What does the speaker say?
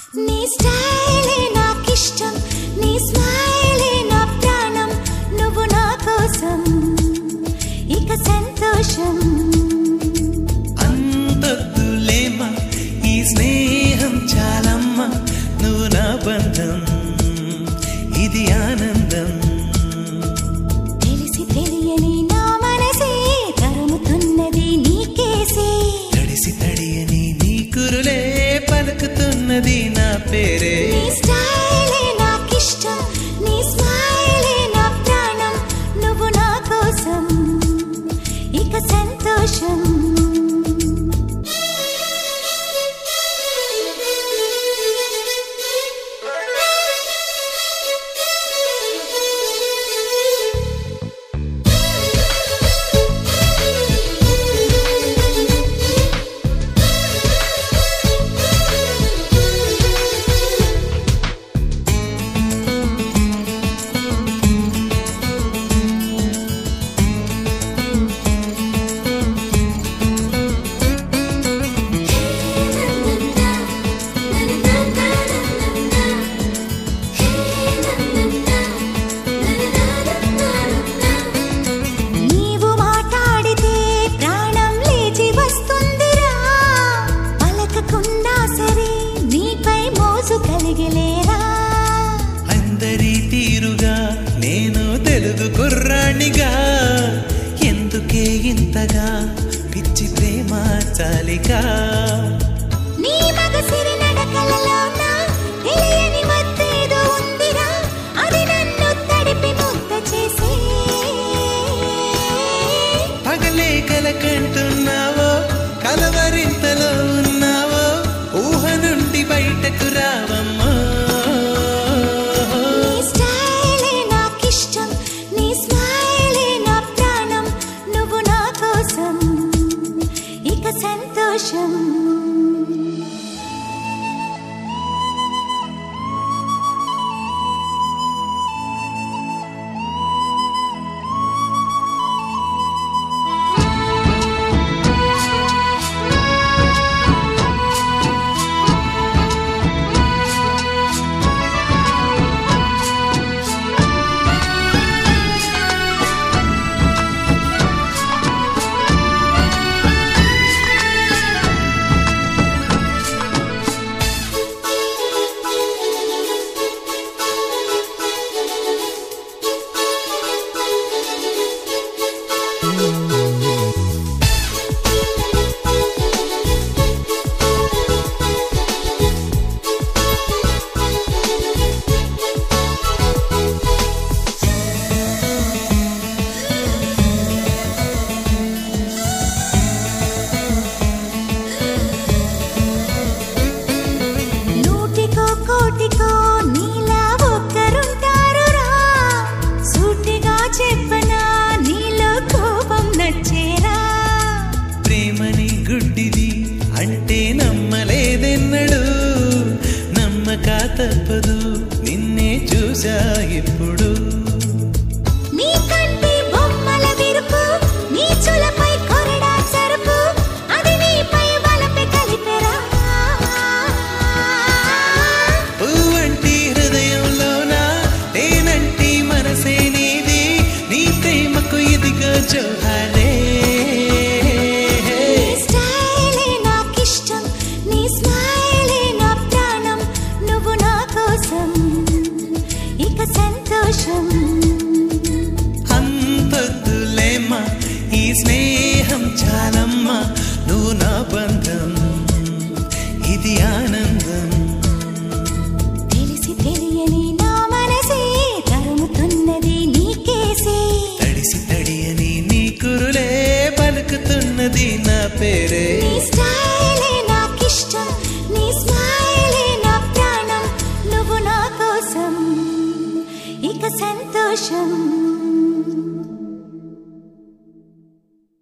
నీ స్టైలే నాకిష్టం, నీ స్మైలే నా ప్రాణం, నువ్వు నా కోసం ఇక సంతోషం. అంతొద్దులేమా ఈ స్నేహం చాలమ్మా, నువ్వు నా బంధం ఇది ఆనందం. తెలిసి తెలియని నా మనసే తరుముతున్నది నీకేసే, తడిసి తడియని నీ కురులే పలుకుతున్నది నా పేరే. నీ స్టైలే నాకిష్టం, నీ స్మైలే నా ప్రాణం, నువ్వు నా కోసం ఇక సంతోషం. అందరి తీరుగా నేను తెలుగు కుర్రాణిగా, ఎందుకే ఇంతగా పిచ్చి ప్రేమ చాలిగా. నీ మగసిరి నడకలలోన తెలియని మత్తేదో ఉందిరా, అది నన్ను తడిపి ముద్ద చేసే. పగలే కలకంటున్నావో కలవరింతలో ఉన్నావో, ఊహ నుండి బయటకు రావమ్మా. నీ స్టైలే నాకిష్టం, నీ స్మైలే నా ప్రాణం, నువ్వు నా కోసం ఇక సంతోషం. కోటికో నీలా ఒక్కరుంటారురా, సూటిగా చెప్పనా నీలో కోపం నచ్చేరా. ప్రేమని గుడ్డిది అంటే నమ్మలేదెన్నడు, నమ్మక తప్పదు నిన్నే చూసా ఇప్పుడు. నీ కంటి బొమ్మల విరుపు, నీ చులపై కొరడా సరుపు, అది నీపై వలపే కలిపెరా. పువ్వంటి హృదయంలోన తేనంటి మనసే నీది, నీ ప్రేమకు ఇదిగో జోహారే. నీ స్టైలే నాకిష్టం, నీ స్మైలే నా ప్రాణం, నువ్వు నా కోసం ఇక సంతోషం. అంతొద్దులేమ్మా ఈ స్నేహం చాలమ్మా, నువ్వు నా బంధం ఇది ఆనందం. తెలిసి తెలియని నా మనసే తరుముతున్నది నీకేసే, తడిసి తడియని నీ కురులే పలుకుతున్నది నా పేరే. నీ స్టైలే నాకిష్టం, నీ స్మైలే నా ప్రాణం, నువ్వు నా కోసం ఇక సంతోషం.